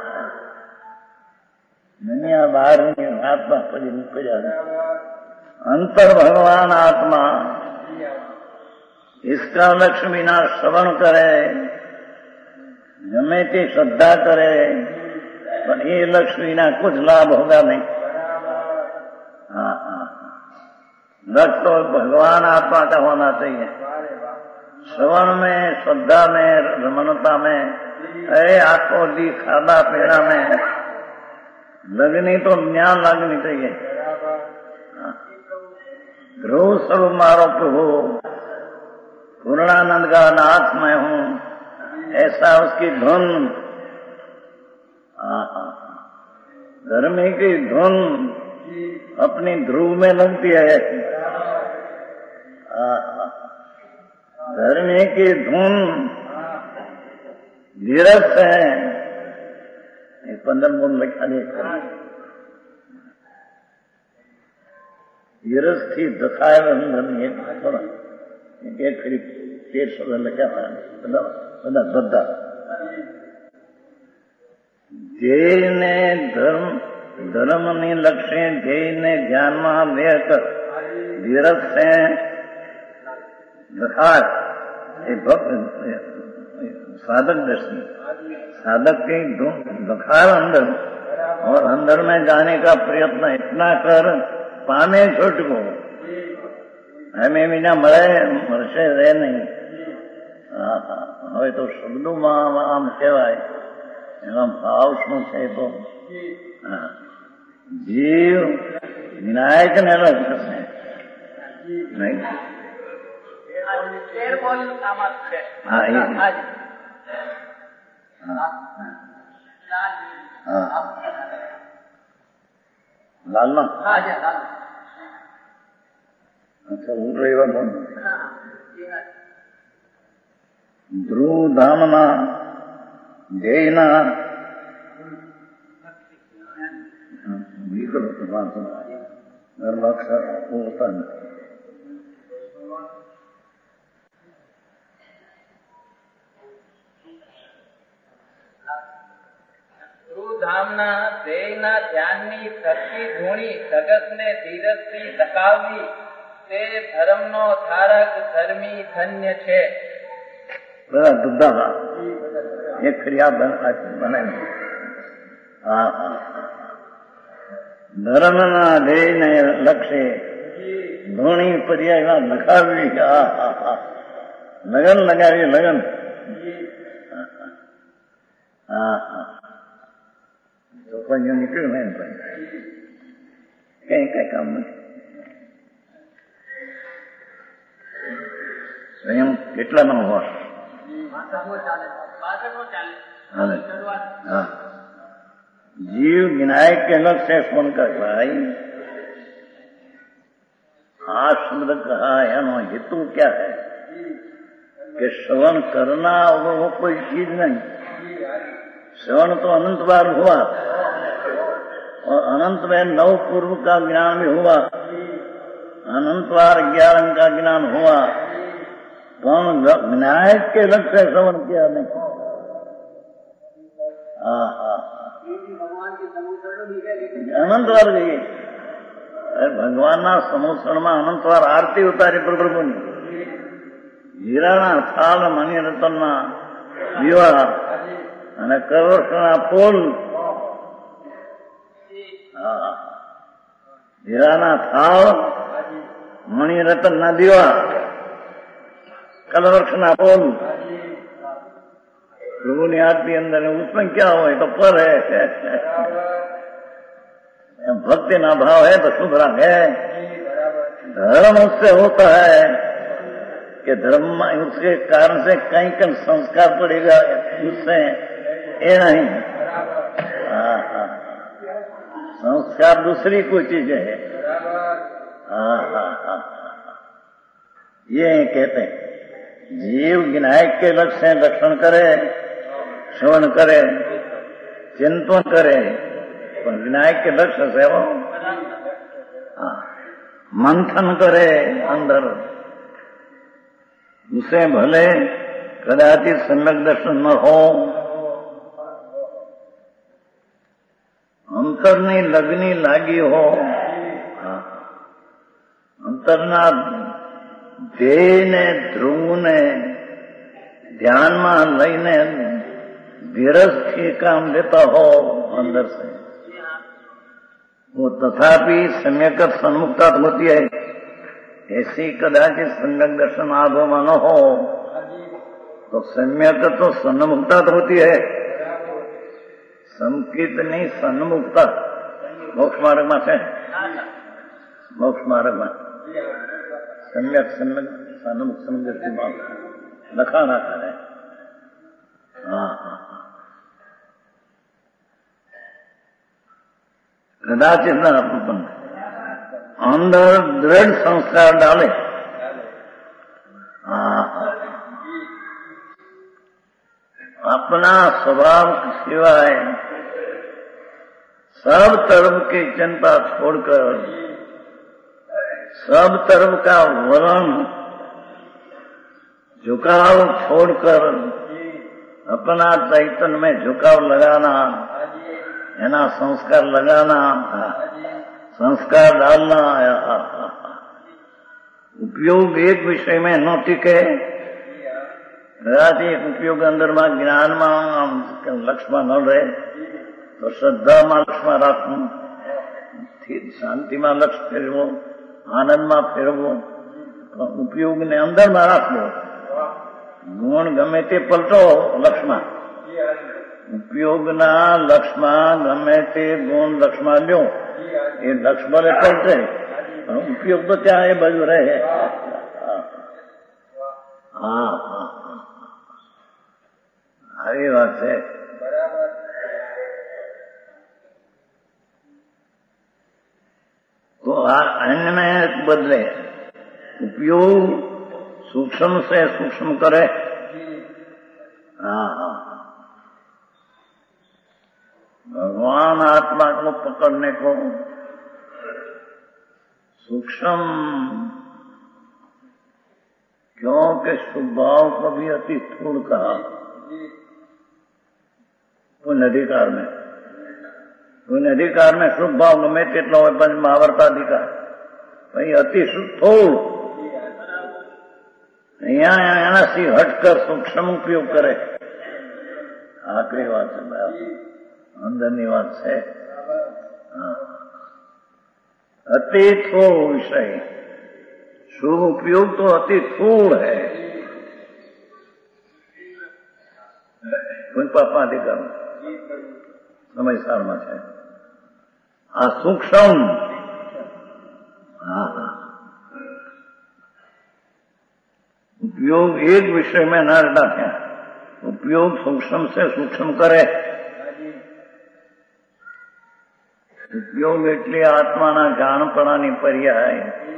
दुनिया बाहर आत्मा पड़ी निकल जाए। अंतर भगवान आत्मा इसका लक्ष्य बिना श्रवण करे गमे ते श्रद्धा करे पर ये लक्ष्य बिना कुछ लाभ होगा नहीं। हाँ हाँ, लक्ष्य तो भगवान आत्मा का होना चाहिए। श्रवण में श्रद्धा में रमणता में अरे आत्मा दी खाना पीना में लगनी तो ज्ञान लगनी चाहिए। ध्रुव स्वरूप मारो प्रभु पूर्णानंद का नाथ मैं हूँ ऐसा उसकी धुन। धर्मी की धुन अपनी ध्रुव में लगती है। धर्मी की धुन धीरज है। पंद्रह बोल लिखा देखा धीरज थी दखाए धर्मी थोड़ा एक करीब तेर सौ लख्या था બધા બધા ધ્યેયને ધર્મ ધર્મની લક્ષ્ય ધ્યેયને ધ્યાનમાં લે કર ધીરજ से दखार साधक दर्शन साधक की दखार अंदर और अंदर में जाने का प्रयत्न इतना कर पामे छोट को हमें बिना मरे मरसे रहे नहीं। હવે તો શબ્દોમાં આમ કહેવાય એનો ભાવ શું છે તો જીવ વિનાયકને લક્ષ્ય છે નહીં। હા એ લાલના अच्छा હું રહેવા બોલ ध्रुव धामना जैना होता है। ધામના દેહના ધ્યાનની શક્તિ ધૂણી જગતને ધીરજથી ધકાવવી તે ધર્મનો ધારક ધર્મી ધન્ય છે। બધા દુદ્ધા એક ક્રિયા બને। હા હા, ધર્મના ધ્યેયને લક્ષ્ય ધૂણી પર્યાયમાં લખાવી। હા હા હા, લગન લગાવી લગન। હા હા, તો કોઈ નીકળ્યું નહીં ભાઈ કઈ કઈ કામ નથી। સ્વયં કેટલામાં હોય जीव विनायक के लक्ष्य से सुनकर भाई आ शब्द कहा यानो हेतु क्या है कि श्रवण करना वो कोई चीज नहीं। श्रवण तो अनंत बार हुआ और अनंत में नव पूर्व का ज्ञान भी हुआ, अनंत बार ज्ञान का ज्ञान हुआ, विनायक के लक्ष्य से श्रवण किया नहीं। हाँ हाँ, અનંતવાર જઈએ ભગવાનના સમોસણમાં અનંતવાર આરતી ઉતારી પ્રભુની હીરાના થાળ મણિરત્નના દીવા અને કરોડના પુલ હીરાના થાળ મણિરત્નના દીવા કલવર્ષના પુલ પ્રભુની આરતી અંદર उसमें क्या हो तो पर है भक्ति ना भाव है तो शुभ रंग है धर्म उससे होता है कि धर्म उसके कारण से कहीं कहीं संस्कार पड़ेगा उससे ये नहीं हाँ हाँ संस्कार दूसरी कोई चीज है हाँ हाँ हाँ ये कहते हैं जीव विनायक के लक्ष्य से रक्षण करे श्रवण करे चिंतन करे पर विनायक के लक्ष्य से वो मंथन करे अंदर उसे भले कदाचित सम्यक दर्शन न हो अंतरनी लगनी लागी हो अंतરના ધ્યેયને ધ્રુવને ધ્યાનમાં લઈને ધીરજથી काम लेता हो अंदर से वो तथापि सम्यक सन्मुखता होती है ऐसी कदाचित सम्यक दर्शन आभो में न हो तो सम्यक तो सन्मुखता होती है संकित नहीं सन्मुखता मोक्ष मार्ग में है मोक्ष मार्ग में सम्यक सम्यक सन्मुख सन्मुख की बात लखा ना करे हाँ हाँ कदाचित न अंदर दृढ़ संस्कार डाले अपना स्वभाव सिवाय सब तरफ की चिंता छोड़कर सब तरफ का वरण झुकाव छोड़कर अपना चैतन्य में झुकाव लगाना है ना संस्कार लगाना संस्कार डालना उपयोग एक विषय में न टिके कदाचित उपयोग अंदर में ज्ञान में लक्ष्य में न रहे तो श्रद्धा में लक्ष्य में राखવું शांति में लक्ष्य फेरવો आनंद में फेरવો उपयोग ने अंदर में राखવો गुण गमे ते पलटो लक्ष्य में उपयोगना लक्ष्यમાં ગમે તે ગુણ લક્ષ્યમાં લ્યો એ લક્ષ્ય ભલે પલટે પણ ઉપયોગ તો ત્યાં એ બાજુ રહે હા હા આવી વાત છે તો આ અન્યને બદલે ઉપયોગ सूक्ष्म से सूक्ष्म करे हाँ हाँ भगवान आत्मा को पकड़ने को सूक्ष्म क्योंकि स्वभाव को भी अति स्थूल कहा पुण्य अधिकार में पुण्य अधिकार में शुभ भाव गमे तेटलो હોય पंच महावर्ताधिकार भाई अति स्थूल અહીંયા એનાથી હટકર સૂક્ષ્મ ઉપયોગ કરે આખરી વાત છે અંદરની વાત છે અતિ સ્થૂળ વિષય શુભ ઉપયોગ તો અતિ સ્થૂળ है કોઈ પાપાધિકાર સમયસારમાં છે આ સૂક્ષ્મ હા હા उपयोग एक विषय में न रखे उपयोग सूक्ष्म से सूक्ष्म करे उपयोग એટલે આત્માના જાણપણાની પર્યાય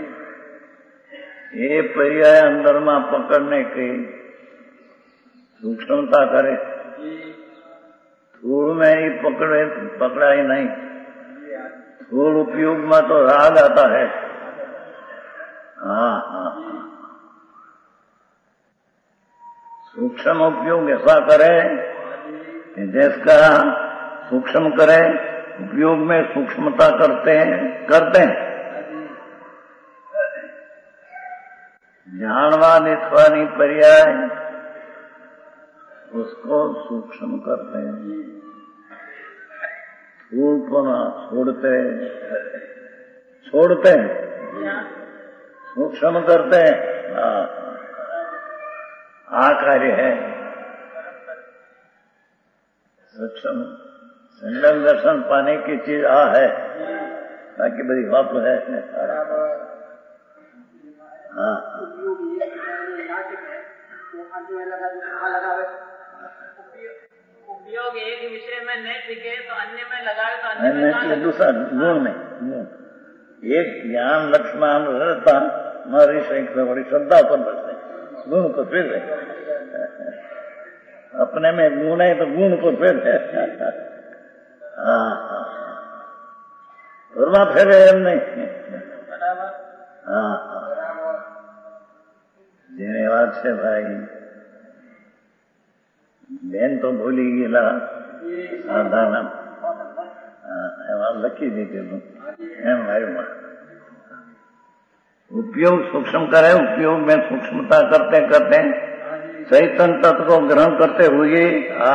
એ પર્યાય અંદરમાં પકડને की सूक्ष्मता करे थूल में ही पकड़े पकड़ाई नहीं थूल उपयोग में तो राग आता है हाँ हाँ सूक्ष्म उपयोग ऐसा करे कि जिसका सूक्ष्म करे, उपयोग में सूक्ष्मता करते हैं करते हैं जानवा देखवानी पर्याय उसको सूक्ष्म करते हैं, स्थूलपना छोड़ते छोड़ते हैं, सूक्ष्म करते हैं। आ कार्य है सूक्ष्म। संगम दर्शन पाने की चीज आ है, बाकी बड़ी बात है। हाँ उपयोग एक विषय में नहीं सीखे तो अन्य में लगाए तो अन्य में अन्य दूसरा गुण में गुण एक ज्ञान लक्ष्मण रहता हमारी बड़ी श्रद्धा पर रहते गुण को फिर अपने में गुण है तो गुण को फिर है। हाँ फिर है हम नहीं। हाँ धन्यवाद से भाई બેન તો ભૂલી ગયેલા સાધારણ એમાં લખી દીધેલું એમ આવ્યું। उपयोग सूक्ष्म करे, उपयोग में सूक्ष्मता करते करते चैतन्य तत्व को ग्रहण करते हुए आ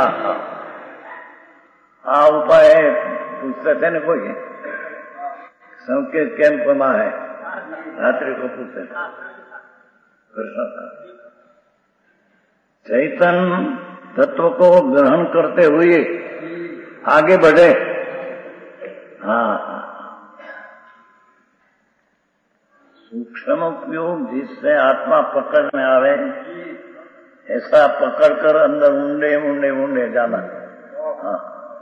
आ उपाय पूछते थे न कोई संकेत कैंप में है रात्रि को पूछते कृष्ण चैतन्य तत्व को ग्रहण करते हुए आगे बढ़े। हाँ सूक्ष्म उपयोग जिससे आत्मा पकड़ में आवे ऐसा पकड़ कर अंदर ऊंडे ऊंडे ऊंडे जाना। हाँ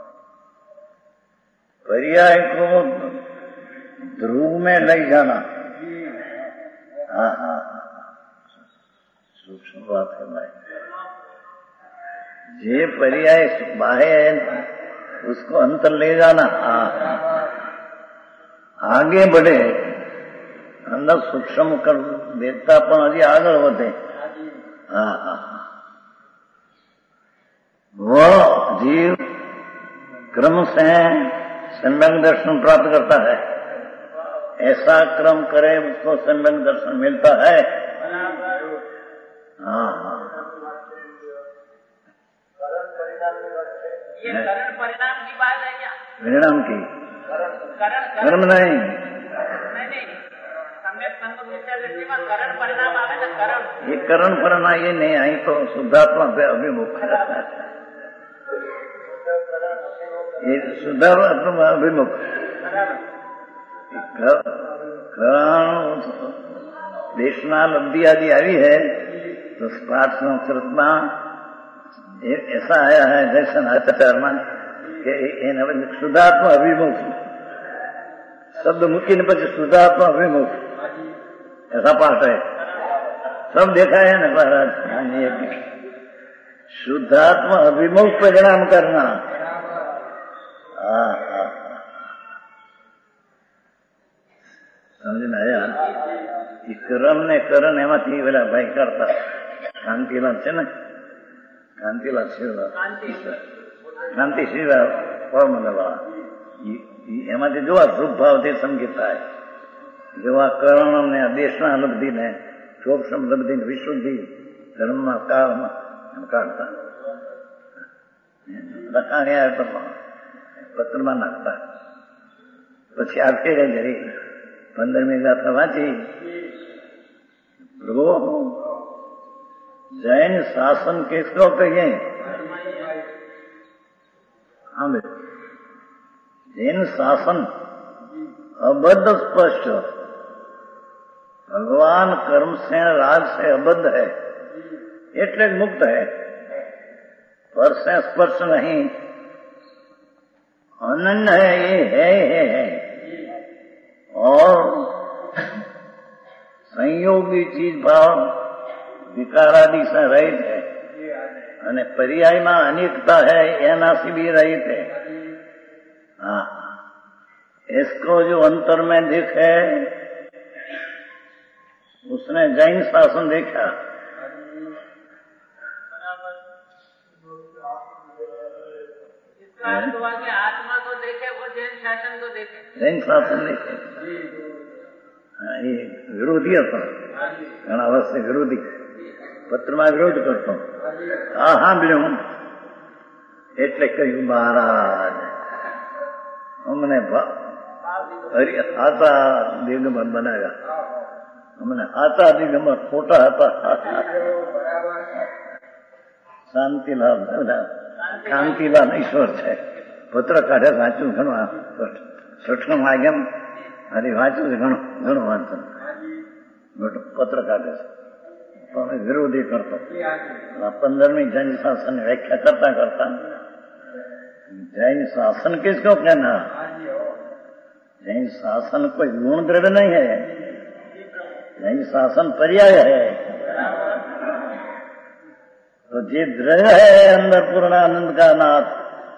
पर्याय को ध्रुव में ले जाना। हाँ हाँ सूक्ष्म बात है भाई। जे पर्याय बाह्य है उसको अंतर ले जाना। आगे बढ़े अंदर सूक्ष्म कर देखता पण हजी आगे बढ़े। वो जीव क्रम से सम्यक दर्शन प्राप्त करता है। ऐसा क्रम करे उसको सम्यक दर्शन मिलता है। हाँ हाँ ये करण परिणाम की बात है क्या? परिणाम की कर्म नहीं नहीं सम्यक संग मिथ्या दृष्टि में करण परिणाम आवे ना करण ये करण परिणाम ये नहीं आई तो शुद्धात्मा पे अभिमुख ये शुद्धात्मा अभिमुख करण देशना लब्धि आदि आई है तो पाठ संस्कृत में ऐसा आया है दर्शन आचार में कि शुद्धात्मा अभिमुख शब्द मुक्ति ने पीछे शुद्धात्मा अभिमुख ऐसा पाठ है। सब देखा है ना महाराज शुद्धात्मा अभिमुख परिणाम करना। हाँ हाँ समझना आया कर्म ने करण एमांथी पेला भाई करता कांतिलाल छे ने कांतिलाल श्रीवाल कांति श्रीवाल फॉर्मूला एमांथी जो शुभ भाव समझता है जो करण ने देशना लब्धि ने सूक्ष्म लब्धि ने विशुद्धि धर्म काल में काढ़ता लखाणी आए तो पत्र में नाखता पछी आखेरे जरी पंद्रहमी गाथा वांची प्रभु जैन शासन किसको कहिए? हाँ जैन शासन अबद्ध स्पष्ट भगवान कर्म से राज से अबद्ध है एटले मुक्त है पर से स्पर्श नहीं अनन्य है ये है, है, है। और संयोगी चीज भाव विकारादि से रहित है અને પર્યાયમાં અનેકતા है એનાથી भी रहित है। हाँ इसको जो अंतर में देखे उसने जैन शासन देखा। अर्थ हुआ कि आत्मा को देखे वो जैन शासन को देखे। जैन शासन देखे ये विरोधी હતો ઘણા વર્ષે વિરોધી પત્રમાં વિરોધ કરતો આ સાંભળ્યું એટલે કહ્યું મહારાજ અમને હાથા દિગંબર બનાવ્યા અમને હાથા દિગંબર ખોટા હતા શાંતિલાલ કાંતિલાલ ઈશ્વર છે પત્ર કાઢે વાંચું ઘણું સઠમ આગેમ અરે વાંચું છે ઘણું ઘણું વાંચું પત્ર કાઢે છે પણ વિરોધી કરતો પંદરમી જૈન શાસન વ્યાખ્યા કરતા કરતા जैन शासन किसको कहना? जैन शासन कोई गुण दृढ़ नहीं है, जैन शासन पर्याय है। तो जो दृढ़ है अंदर पूर्णानंद का नाथ,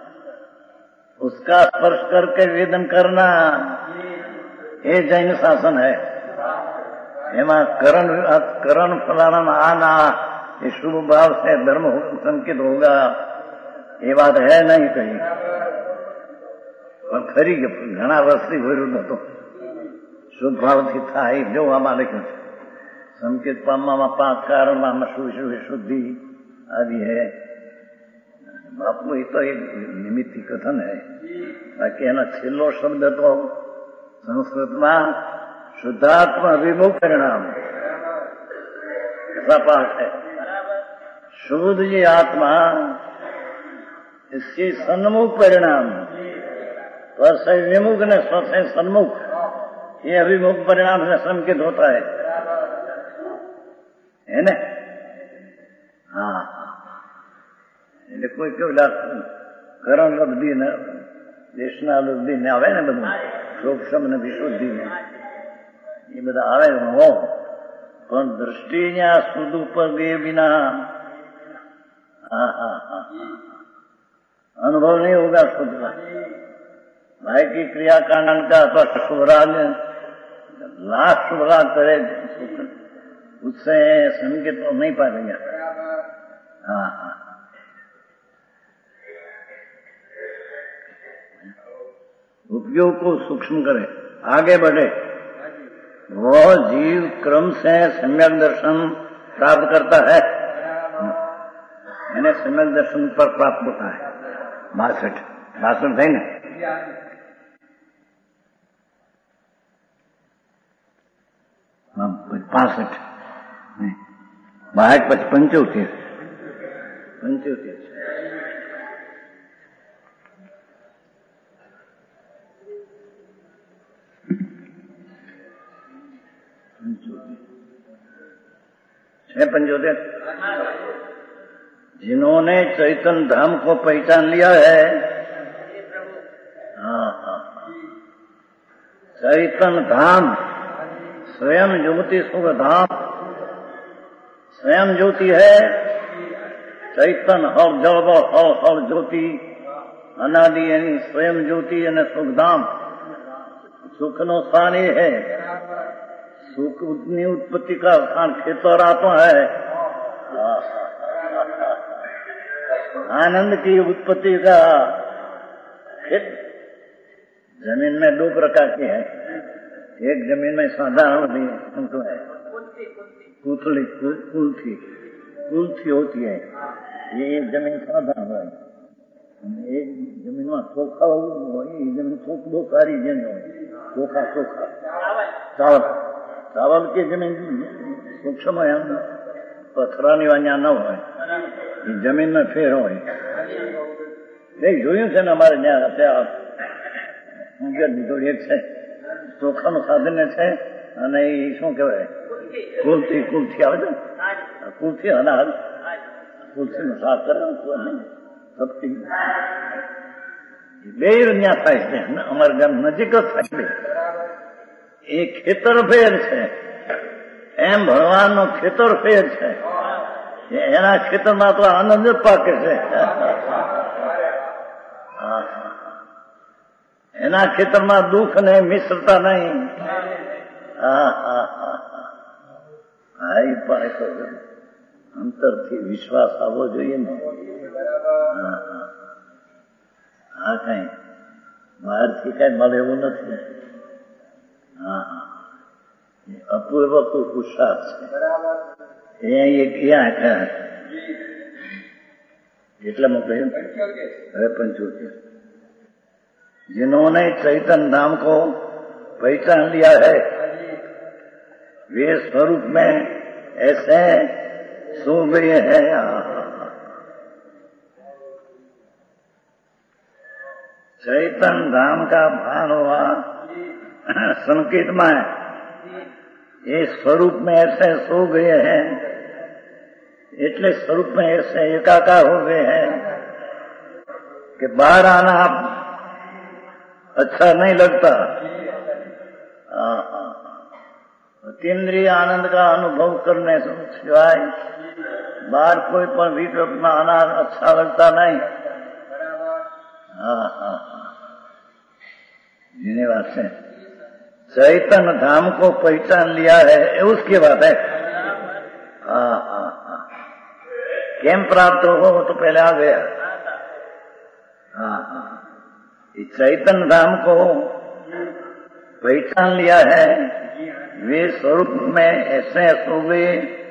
उसका स्पर्श करके वेदन करना ये जैन शासन है। एमा करण करण फलाना आना ये शुभ भाव से धर्म संकित होगा ये बात है नहीं कही પણ ખરી કે ઘણા વર્ષથી વિરોધ હતો શુદ્ધ ભાવથી થાય જો આમાં લખ્યું છે સંકેત પામવામાં પાંચ કારણમાં શુદ્ધિ આવી है બાપુ એ તો એક નિમિત્તિ કથન है બાકી એનો છેલ્લો શબ્દ તો સંસ્કૃતમાં શુદ્ધાત્મા વિમુખ પરિણામ ऐसा पाठ है शुद्ध जी आत्मा इसकी सन्मुख परिणाम पर विमुख ने स्वतः सन्मुख ये अभिमुख परिणाम से संकित होता है है ना? हाँ એટલે કોઈ કેવું કરણ લબ્ધિ ને દેશના લબ્ધિ ને આવે ને બધું સૂક્ષ્મ ને વિશુદ્ધિ ને એ બધા આવે હો પણ દ્રષ્ટિ ત્યાં શુદ્ધ ઉપર ગયે बिना हाँ हाँ हाँ अनुभव नहीं होगा शुद्ध का। भाई की क्रियाकांड का अथवा शुभराग लाख शुभराग करे उससे संकेत तो नहीं पाएंगे। हाँ हाँ उपयोग को सूक्ष्म करे आगे बढ़े वो जीव क्रम से सम्यक दर्शन प्राप्त करता है। मैंने सम्यक दर्शन पर प्राप्त होता है बासठ बासठ है ना पासठ बाहठ पच पंचोतेर पंचोतेर छह पंचोतेर जिन्होंने चैतन्य धाम को पहचान लिया है हाँ हाँ चैतन्य धाम स्वयं ज्योति सुख धाम स्वयं ज्योति है चैतन्य हर जल हर हर ज्योति अनादि यानी स्वयं ज्योति यानी सुखधाम सुख नो स्थान ये है सुख उतनी उत्पत्ति का स्थान खेतर आत्मा है। आनंद की उत्पत्ति का खेत जमीन में दो प्रकार की है एक जमीन में साधारण होती है तो है कुथली कुल्थी कुल्थी होती है ये जमीन साधारण है एक जमीन में चोखा हो जमीन चोख बो सारी जमीन हो चोखा चोखा चावल चावल की जमीन सूक्ष्म है पथरानी वान्या न हो जमीन में फेर हो જોયું છે ને અમારે ત્યાં અત્યારે થોડી એક છે ચોખાનું સાધન છે અને એ શું કહેવાય કુલથી કુલથી આવે છે કુલથી અનાજ કુલથી નું શાક કરે સબથી બે ત્યાં થાય છે અમારા ગામ નજીક જ થાય છે એ ખેતર ફેર છે એમ ભગવાનનો ખેતર ફેર છે એના ખેતરમાં તો આનંદ જ પાકે છે એના ખેતરમાં દુઃખ ને મિશ્રતા નહીં હા હા હા હા એ પાકો અંતરથી વિશ્વાસ આવવો જોઈએ ને હા કઈ બહારથી કઈ મળે એવું નથી. હા હા અપૂર્વ પુરુષાર્થ છે એ ક્યાં એટલામાં કહ્યું હવે पंचोतेर जिन्होंने चैतन्य धाम को पहचान लिया है वे स्वरूप में ऐसे सो गए हैं. चैतन्य धाम का भान हुआ संकेत में ये स्वरूप में ऐसे सो गए हैं એટલે स्वरूप में ऐसे एकाकार हो गए हैं कि बाहर आना अच्छा नहीं लगता. अतीन्द्रिय आनंद का अनुभव करने से सिवाय बाहर कोई पण विकल्प में आना अच्छा लगता नहीं. हाँ हाँ जिन्हें बात है चैतन्य धाम को पहचान लिया है उसकी बात है. हाँ हाँ हाँ केम प्राप्त हो तो पहले आ गया. हाँ हाँ चैतन्य धाम को पहचान लिया है वे स्वरूप में ऐसे सो गए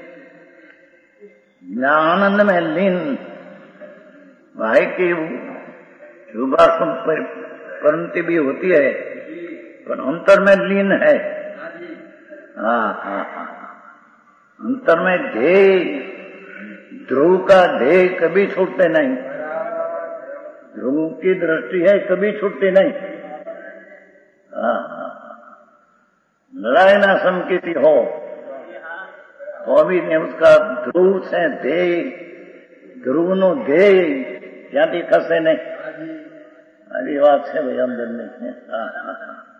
आनंद में लीन. भाई की शुभाशुभ परिणति भी होती है पर अंतर में लीन है. हाँ हाँ हाँ अंतर में ध्येय ध्रुव का ध्येय कभी छूटते नहीं. ध्रुव की दृष्टि है कभी छूटती नहीं. हाँ हाँ लड़ाई ना संकेती हो तो भी ने उसका ध्रुव से ध्येय ध्रुव नो ध्येय ક્યાંથી ખસે નહીં. આવી વાત છે ભાઈ અંદર ની. हाँ हाँ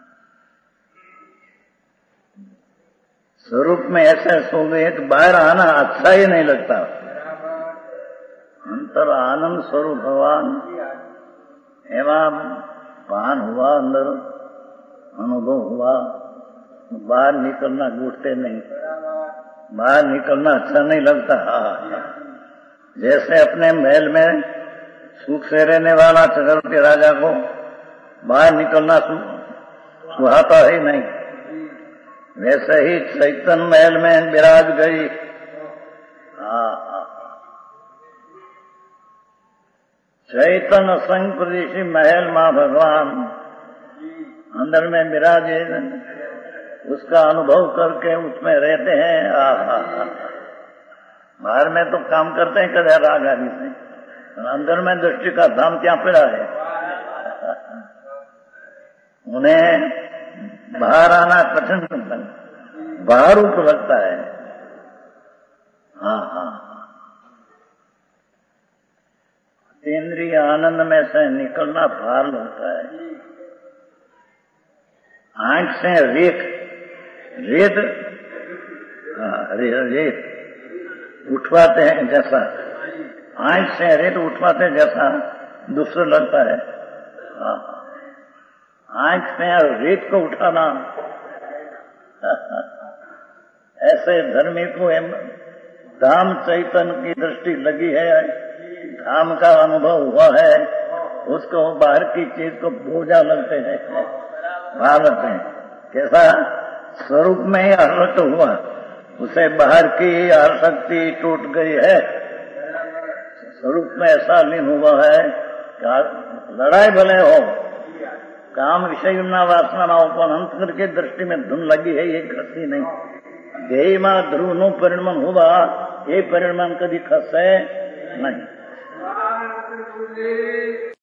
स्वरूप में ऐसे सो गए कि बाहर आना अच्छा ही नहीं लगता. अंतर आनंद स्वरूप भगवान एवं भान हुआ अंदर अनुभव हुआ बाहर निकलना घूटते नहीं. बाहर निकलना अच्छा नहीं लगता. जैसे अपने महल में सुख से रहने वाला चक्रवर्ती राजा को बाहर निकलना सुहाता ही नहीं वैसे ही चैतन्य महल में विराज गई. चैतन्य संग प्रदेशी महल मां भगवान अंदर में विराजे उसका अनुभव करके उसमें रहते हैं. बाहर में तो काम करते हैं कदे राग आदि से अंदर में दृष्टि का धाम क्या पड़ा है. उन्हें बाहर आना कठिन बाहर ऊपर लगता है. हाँ हाँ इंद्रिय आनंद में से निकलना भार लगता है. आंख से रेत रेत रेत उठवाते हैं जैसा आंख से रेत उठवाते जैसा दूसरा लगता है. आंख से रेत को उठाना ऐसे धर्मी को धाम चैतन्य की दृष्टि लगी है धाम का अनुभव हुआ है उसको बाहर की चीज को बोझा लगते हैं भार लगते हैं. कैसा स्वरूप में ही आसक्त हुआ उसे बाहर की आसक्ति टूट गई है. स्वरूप में ऐसा लीन हुआ है लड़ाई भले हो काम विषय ना वासना ना हो पण अंतर की दृष्टि में धुन लगी है ये खसी नहीं. ध्येय में ध्रुव નું પરિણમન हुआ ये परिणमन कभी खसे नहीं.